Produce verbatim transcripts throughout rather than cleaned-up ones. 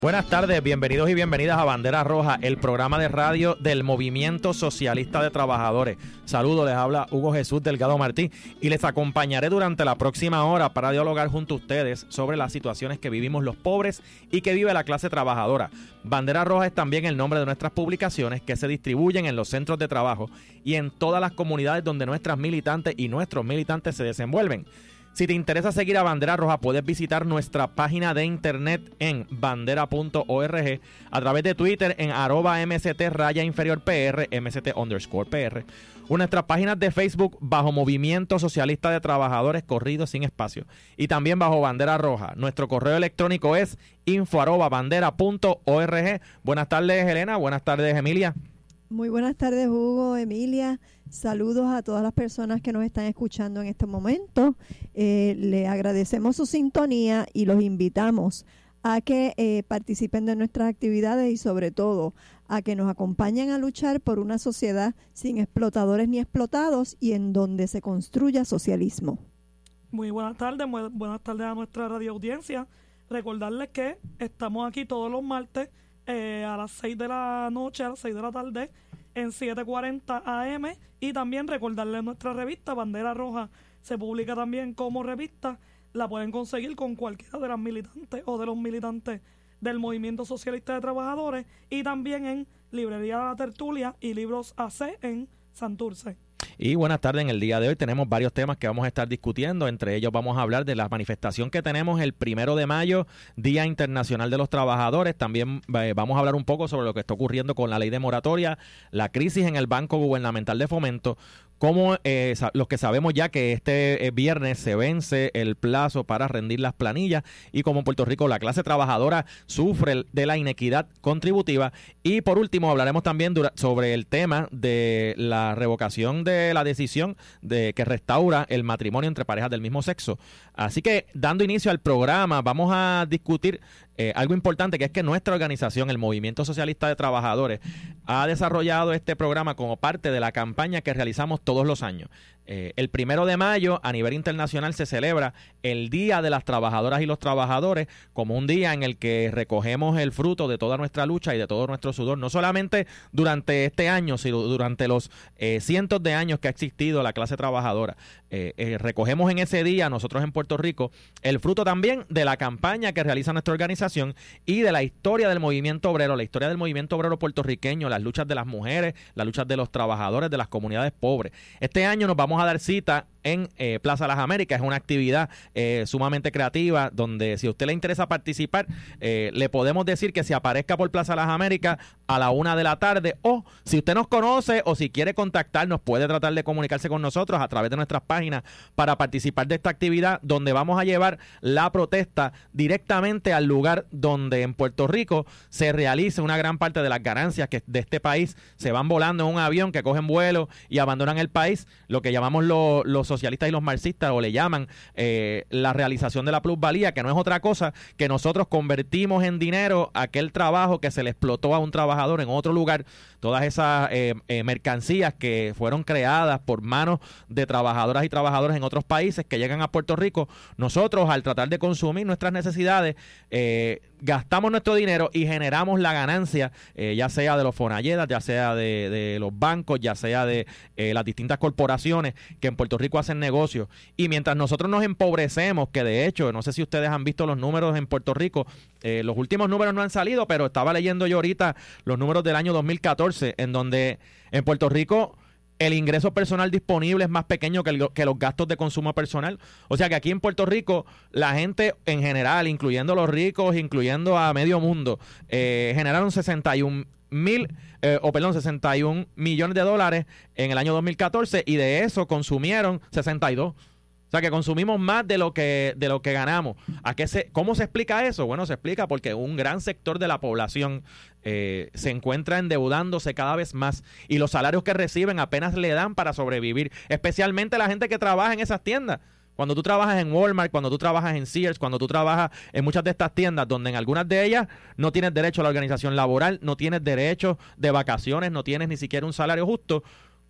Buenas tardes, bienvenidos y bienvenidas a Bandera Roja, el programa de radio del Movimiento Socialista de Trabajadores. Saludos, les habla Hugo Jesús Delgado Martí y les acompañaré durante la próxima hora para dialogar junto a ustedes sobre las situaciones que vivimos los pobres y que vive la clase trabajadora. Bandera Roja es también el nombre de nuestras publicaciones que se distribuyen en los centros de trabajo y en todas las comunidades donde nuestras militantes y nuestros militantes se desenvuelven. Si te interesa seguir a Bandera Roja, puedes visitar nuestra página de internet en bandera punto org, a través de Twitter en arroba mct raya inferior pr, mct underscore pr, o nuestras páginas de Facebook bajo Movimiento Socialista de Trabajadores Corridos Sin Espacio, y también bajo Bandera Roja. Nuestro correo electrónico es info arroba bandera punto org. Buenas tardes, Elena. Buenas tardes, Emilia. Muy buenas tardes, Hugo, Emilia. Saludos a todas las personas que nos están escuchando en este momento. Eh, le agradecemos su sintonía y los invitamos a que eh, participen de nuestras actividades y sobre todo a que nos acompañen a luchar por una sociedad sin explotadores ni explotados y en donde se construya socialismo. Muy buenas tardes, muy buenas tardes a nuestra radio audiencia. Recordarles que estamos aquí todos los martes eh, a las seis de la noche, a las seis de la tarde, en siete cuarenta A M, y también recordarles nuestra revista Bandera Roja. Se publica también como revista, la pueden conseguir con cualquiera de las militantes o de los militantes del Movimiento Socialista de Trabajadores, y también en Librería La Tertulia y Libros A C en Santurce. Y buenas tardes, en el día de hoy tenemos varios temas que vamos a estar discutiendo. Entre ellos vamos a hablar de la manifestación que tenemos el primero de mayo, Día Internacional de los Trabajadores. También eh, vamos a hablar un poco sobre lo que está ocurriendo con la ley de moratoria, la crisis en el Banco Gubernamental de Fomento, como eh, los que sabemos ya que este eh, viernes se vence el plazo para rendir las planillas, y como en Puerto Rico la clase trabajadora sufre de la inequidad contributiva. Y por último hablaremos también sobre el tema de la revocación de la decisión de que restaura el matrimonio entre parejas del mismo sexo. Así que, dando inicio al programa, vamos a discutir eh, algo importante, que es que nuestra organización, el Movimiento Socialista de Trabajadores, ha desarrollado este programa como parte de la campaña que realizamos todos los años. Eh, el primero de mayo, a nivel internacional, se celebra el Día de las Trabajadoras y los Trabajadores, como un día en el que recogemos el fruto de toda nuestra lucha y de todo nuestro sudor, no solamente durante este año, sino durante los eh, cientos de años que ha existido la clase trabajadora. Eh, eh, recogemos en ese día, nosotros en Puerto Rico, el fruto también de la campaña que realiza nuestra organización y de la historia del movimiento obrero, la historia del movimiento obrero puertorriqueño, las luchas de las mujeres, las luchas de los trabajadores, de las comunidades pobres. Este año nos vamos a dar cita en eh, Plaza Las Américas. Es una actividad eh, sumamente creativa, donde si a usted le interesa participar, eh, le podemos decir que se aparezca por Plaza Las Américas a la una de la tarde, o si usted nos conoce o si quiere contactarnos, puede tratar de comunicarse con nosotros a través de nuestras páginas para participar de esta actividad, donde vamos a llevar la protesta directamente al lugar donde en Puerto Rico se realiza una gran parte de las ganancias que de este país se van volando en un avión, que cogen vuelo y abandonan el país, lo que llamamos los, los socialistas y los marxistas, o le llaman eh, la realización de la plusvalía, que no es otra cosa que nosotros convertimos en dinero aquel trabajo que se le explotó a un trabajador en otro lugar. Todas esas eh, eh, mercancías que fueron creadas por manos de trabajadoras y trabajadores en otros países que llegan a Puerto Rico, nosotros, al tratar de consumir nuestras necesidades, eh, gastamos nuestro dinero y generamos la ganancia, eh, ya sea de los Fonalledas, ya sea de, de los bancos, ya sea de eh, las distintas corporaciones que en Puerto Rico hacen negocios. Y mientras nosotros nos empobrecemos, que de hecho, no sé si ustedes han visto los números en Puerto Rico, eh, los últimos números no han salido, pero estaba leyendo yo ahorita los números del año dos mil catorce, en donde en Puerto Rico el ingreso personal disponible es más pequeño que, el, que los gastos de consumo personal. O sea que aquí en Puerto Rico la gente en general, incluyendo los ricos, incluyendo a medio mundo, eh, generaron sesenta y un mil, eh, o perdón, sesenta y un millones de dólares en el año dos mil catorce, y de eso consumieron sesenta y dos. O sea que consumimos más de lo que de lo que ganamos. ¿A qué se, ¿Cómo se explica eso? Bueno, se explica porque un gran sector de la población eh, se encuentra endeudándose cada vez más, y los salarios que reciben apenas le dan para sobrevivir, especialmente la gente que trabaja en esas tiendas. Cuando tú trabajas en Walmart, cuando tú trabajas en Sears, cuando tú trabajas en muchas de estas tiendas, donde en algunas de ellas no tienes derecho a la organización laboral, no tienes derecho de vacaciones, no tienes ni siquiera un salario justo,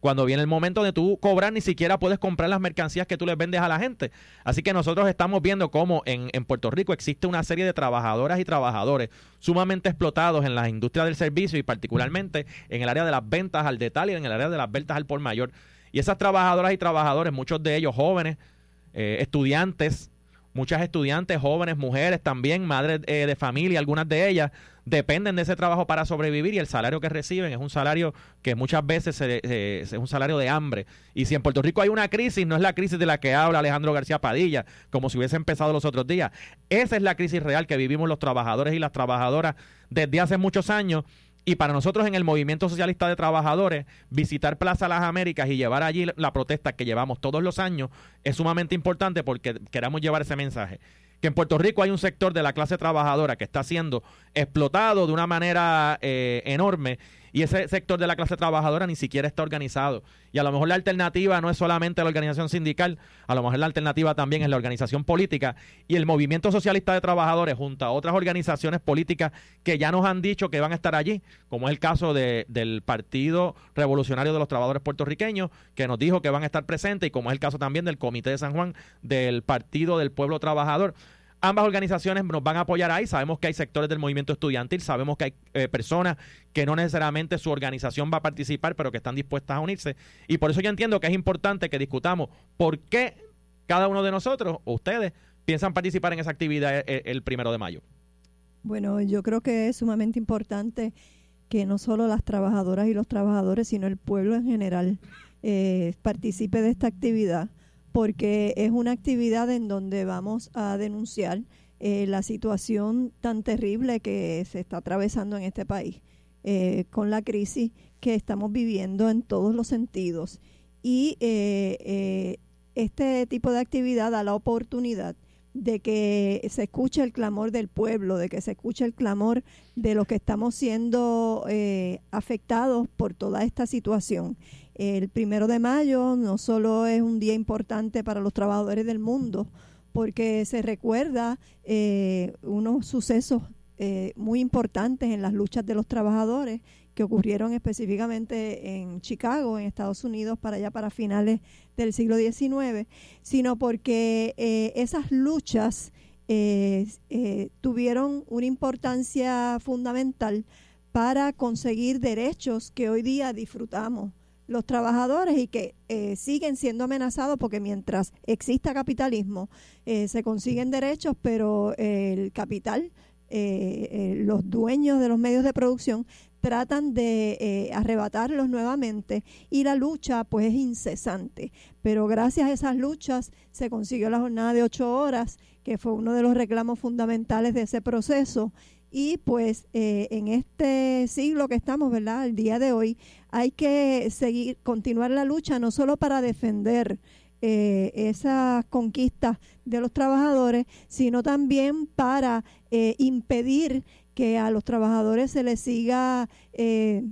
Cuando viene el momento de tú cobrar, ni siquiera puedes comprar las mercancías que tú les vendes a la gente. Así que nosotros estamos viendo cómo en, en Puerto Rico existe una serie de trabajadoras y trabajadores sumamente explotados en las industrias del servicio y particularmente en el área de las ventas al detalle y en el área de las ventas al por mayor. Y esas trabajadoras y trabajadores, muchos de ellos jóvenes, eh, estudiantes, muchas estudiantes, jóvenes, mujeres también, madres eh, de familia, algunas de ellas dependen de ese trabajo para sobrevivir y el salario que reciben es un salario que muchas veces se, se, es un salario de hambre. Y si en Puerto Rico hay una crisis, no es la crisis de la que habla Alejandro García Padilla, como si hubiese empezado los otros días. Esa es la crisis real que vivimos los trabajadores y las trabajadoras desde hace muchos años. Y para nosotros en el Movimiento Socialista de Trabajadores, visitar Plaza Las Américas y llevar allí la protesta que llevamos todos los años es sumamente importante porque queremos llevar ese mensaje. Que en Puerto Rico hay un sector de la clase trabajadora que está siendo explotado de una manera eh, enorme y ese sector de la clase trabajadora ni siquiera está organizado. Y a lo mejor la alternativa no es solamente la organización sindical, a lo mejor la alternativa también es la organización política y el Movimiento Socialista de Trabajadores junto a otras organizaciones políticas que ya nos han dicho que van a estar allí, como es el caso de, del Partido Revolucionario de los Trabajadores Puertorriqueños, que nos dijo que van a estar presentes, y como es el caso también del Comité de San Juan del Partido del Pueblo Trabajador. Ambas organizaciones nos van a apoyar ahí. Sabemos que hay sectores del movimiento estudiantil, sabemos que hay eh, personas que no necesariamente su organización va a participar, pero que están dispuestas a unirse. Y por eso yo entiendo que es importante que discutamos por qué cada uno de nosotros, o ustedes, piensan participar en esa actividad el, el primero de mayo. Bueno, yo creo que es sumamente importante que no solo las trabajadoras y los trabajadores, sino el pueblo en general eh, participe de esta actividad, porque es una actividad en donde vamos a denunciar eh, la situación tan terrible que se está atravesando en este país, eh, con la crisis que estamos viviendo en todos los sentidos. Y eh, eh, este tipo de actividad da la oportunidad de que se escuche el clamor del pueblo, de que se escuche el clamor de los que estamos siendo eh, afectados por toda esta situación. El primero de mayo no solo es un día importante para los trabajadores del mundo, porque se recuerda eh, unos sucesos eh, muy importantes en las luchas de los trabajadores que ocurrieron específicamente en Chicago, en Estados Unidos, para allá para finales del siglo diecinueve, sino porque eh, esas luchas eh, eh, tuvieron una importancia fundamental para conseguir derechos que hoy día disfrutamos los trabajadores y que eh, siguen siendo amenazados porque mientras exista capitalismo eh, se consiguen derechos, pero eh, el capital, eh, eh, los dueños de los medios de producción tratan de eh, arrebatarlos nuevamente y la lucha pues es incesante. Pero gracias a esas luchas se consiguió la jornada de ocho horas, que fue uno de los reclamos fundamentales de ese proceso. Y pues eh, en este siglo que estamos, ¿verdad?, el día de hoy, hay que seguir, continuar la lucha no solo para defender eh, esas conquistas de los trabajadores, sino también para eh, impedir que a los trabajadores se les siga eh,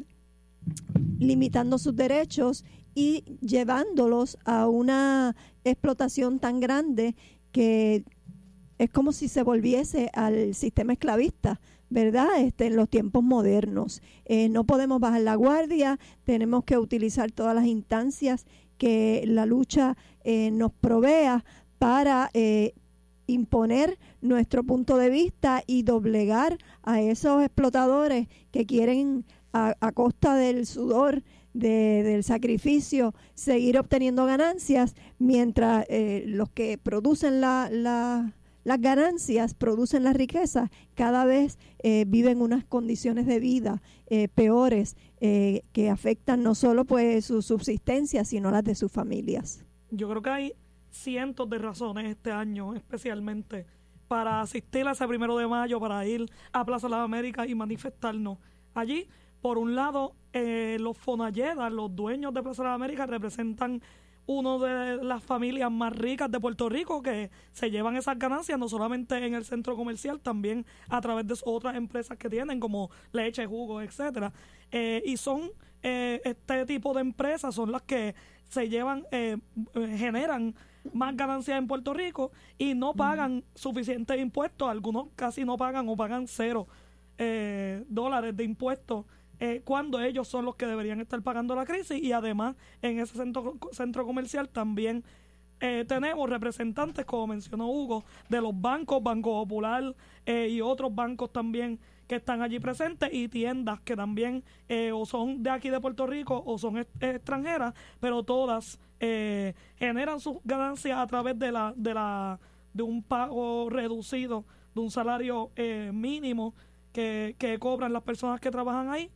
limitando sus derechos y llevándolos a una explotación tan grande que es como si se volviese al sistema esclavista, ¿verdad? Este, en los tiempos modernos. Eh, no podemos bajar la guardia, tenemos que utilizar todas las instancias que la lucha eh, nos provea para eh, imponer nuestro punto de vista y doblegar a esos explotadores que quieren a, a costa del sudor, de, del sacrificio, seguir obteniendo ganancias, mientras eh, los que producen la... la Las ganancias producen la riqueza, cada vez eh, viven unas condiciones de vida eh, peores eh, que afectan no solo pues su subsistencia, sino las de sus familias. Yo creo que hay cientos de razones este año, especialmente, para asistir a ese primero de mayo, para ir a Plaza de las Américas y manifestarnos. Allí, por un lado, eh, los Fonalledas, los dueños de Plaza de las Américas, representan uno de las familias más ricas de Puerto Rico que se llevan esas ganancias no solamente en el centro comercial, también a través de otras empresas que tienen como leche, jugo, etcétera. Eh, y son eh, este tipo de empresas son las que se llevan, eh, generan más ganancias en Puerto Rico y no pagan suficientes impuestos. Algunos casi no pagan o pagan cero eh, dólares de impuestos eh, cuando ellos son los que deberían estar pagando la crisis, y además en ese centro, centro comercial también eh, tenemos representantes, como mencionó Hugo, de los bancos, Banco Popular eh, y otros bancos también que están allí presentes, y tiendas que también eh, o son de aquí de Puerto Rico o son est- extranjeras, pero todas eh, generan sus ganancias a través de la de la de un pago reducido, de un salario eh, mínimo que, que cobran las personas que trabajan ahí,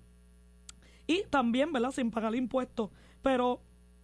y también, ¿verdad?, sin pagar impuestos. Pero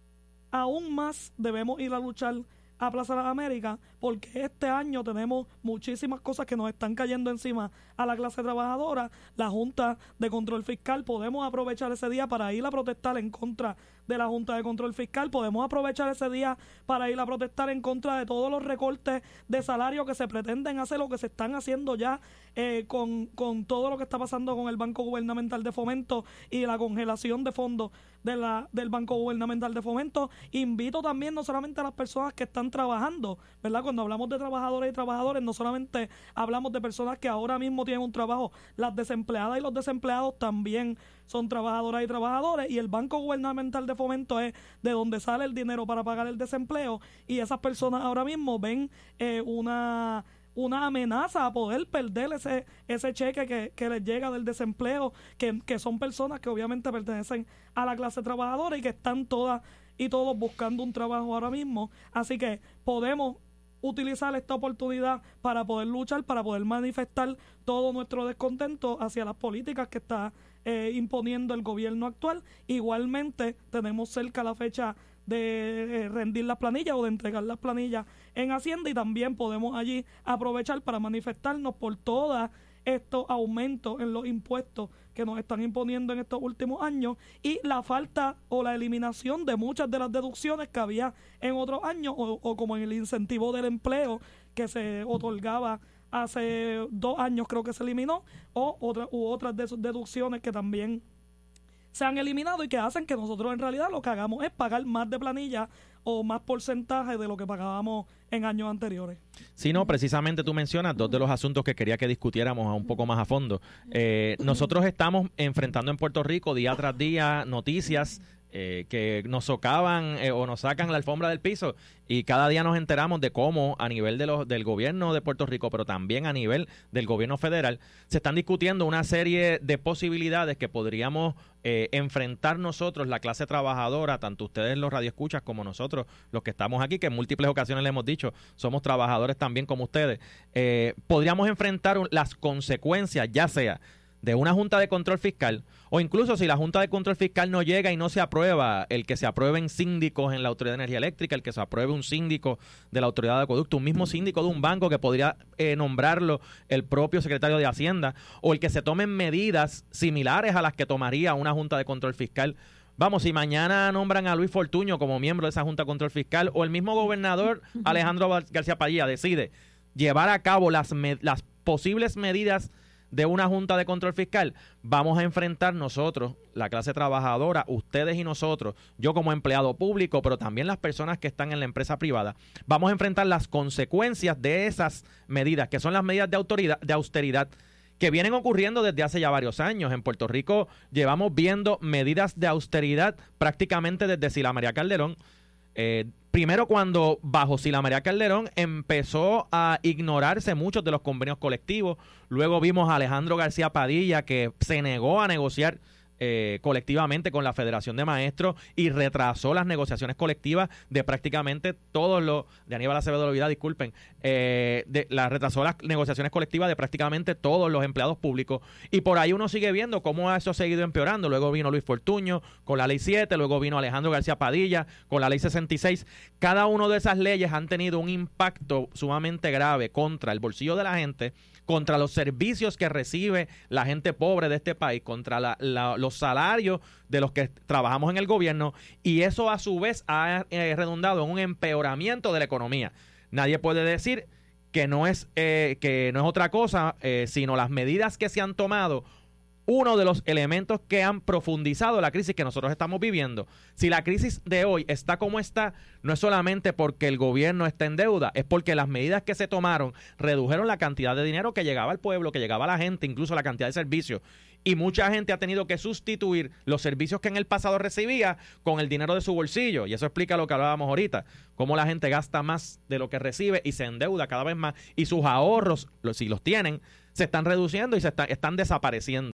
aún más debemos ir a luchar a Plaza de las Américas, porque este año tenemos muchísimas cosas que nos están cayendo encima a la clase trabajadora. La Junta de Control Fiscal, podemos aprovechar ese día para ir a protestar en contra de la Junta de Control Fiscal, podemos aprovechar ese día para ir a protestar en contra de todos los recortes de salario que se pretenden hacer, o que se están haciendo ya eh, con, con todo lo que está pasando con el Banco Gubernamental de Fomento y la congelación de fondos de la, del Banco Gubernamental de Fomento. Invito también no solamente a las personas que están trabajando, ¿verdad? Cuando hablamos de trabajadoras y trabajadores, no solamente hablamos de personas que ahora mismo tienen un trabajo, las desempleadas y los desempleados también son trabajadoras y trabajadores, y el Banco Gubernamental de Fomento es de donde sale el dinero para pagar el desempleo, y esas personas ahora mismo ven eh, una una amenaza a poder perder ese ese cheque que, que les llega del desempleo, que, que son personas que obviamente pertenecen a la clase trabajadora y que están todas y todos buscando un trabajo ahora mismo. Así que podemos utilizar esta oportunidad para poder luchar, para poder manifestar todo nuestro descontento hacia las políticas que está eh, imponiendo el gobierno actual. Igualmente tenemos cerca la fecha de eh, rendir las planillas o de entregar las planillas en Hacienda, y también podemos allí aprovechar para manifestarnos por todos estos aumentos en los impuestos que nos están imponiendo en estos últimos años, y la falta o la eliminación de muchas de las deducciones que había en otros años, o, o como en el incentivo del empleo que se otorgaba hace dos años, creo que se eliminó, o otra, u otras de sus deducciones que también se han eliminado y que hacen que nosotros en realidad lo que hagamos es pagar más de planilla o más porcentaje de lo que pagábamos en años anteriores. Sí, no, precisamente tú mencionas dos de los asuntos que quería que discutiéramos un poco más a fondo. Eh, nosotros estamos enfrentando en Puerto Rico día tras día noticias eh, que nos socavan eh, o nos sacan la alfombra del piso, y cada día nos enteramos de cómo a nivel de los, del gobierno de Puerto Rico, pero también a nivel del gobierno federal, se están discutiendo una serie de posibilidades que podríamos eh, enfrentar nosotros, la clase trabajadora, tanto ustedes los radioescuchas como nosotros, los que estamos aquí, que en múltiples ocasiones le hemos dicho, somos trabajadores también como ustedes. Eh, podríamos enfrentar un, las consecuencias, ya sea de una Junta de Control Fiscal, o incluso si la Junta de Control Fiscal no llega y no se aprueba, el que se aprueben síndicos en la Autoridad de Energía Eléctrica, el que se apruebe un síndico de la Autoridad de Acueducto, un mismo síndico de un banco que podría eh, nombrarlo el propio secretario de Hacienda, o el que se tomen medidas similares a las que tomaría una Junta de Control Fiscal. Vamos, si mañana nombran a Luis Fortuño como miembro de esa Junta de Control Fiscal, o el mismo gobernador Alejandro García Padilla decide llevar a cabo las, me- las posibles medidas de una Junta de Control Fiscal, vamos a enfrentar nosotros, la clase trabajadora, ustedes y nosotros, yo como empleado público, pero también las personas que están en la empresa privada, vamos a enfrentar las consecuencias de esas medidas, que son las medidas de autoridad, de austeridad, que vienen ocurriendo desde hace ya varios años. En Puerto Rico llevamos viendo medidas de austeridad prácticamente desde Sila María Calderón. Eh, primero cuando bajo Sila María Calderón empezó a ignorarse muchos de los convenios colectivos, luego vimos a Alejandro García Padilla que se negó a negociar eh, colectivamente con la Federación de Maestros y retrasó las negociaciones colectivas de prácticamente todos los, de Aníbal Acevedo Olvidá, disculpen, eh, de, la, retrasó las negociaciones colectivas de prácticamente todos los empleados públicos, y por ahí uno sigue viendo cómo eso ha seguido empeorando. Luego vino Luis Fortuño con la ley siete, luego vino Alejandro García Padilla con la ley sesenta y seis. Cada una de esas leyes han tenido un impacto sumamente grave contra el bolsillo de la gente, contra los servicios que recibe la gente pobre de este país, contra la, la, los salarios de los que trabajamos en el gobierno, y eso a su vez ha eh, redundado en un empeoramiento de la economía. Nadie puede decir que no es, eh, que no es otra cosa, eh, sino las medidas que se han tomado uno de los elementos que han profundizado la crisis que nosotros estamos viviendo. Si la crisis de hoy está como está, no es solamente porque el gobierno está en deuda, es porque las medidas que se tomaron redujeron la cantidad de dinero que llegaba al pueblo, que llegaba a la gente, incluso la cantidad de servicios. Y mucha gente ha tenido que sustituir los servicios que en el pasado recibía con el dinero de su bolsillo. Y eso explica lo que hablábamos ahorita, cómo la gente gasta más de lo que recibe y se endeuda cada vez más. Y sus ahorros, si los tienen, se están reduciendo y se está, están desapareciendo.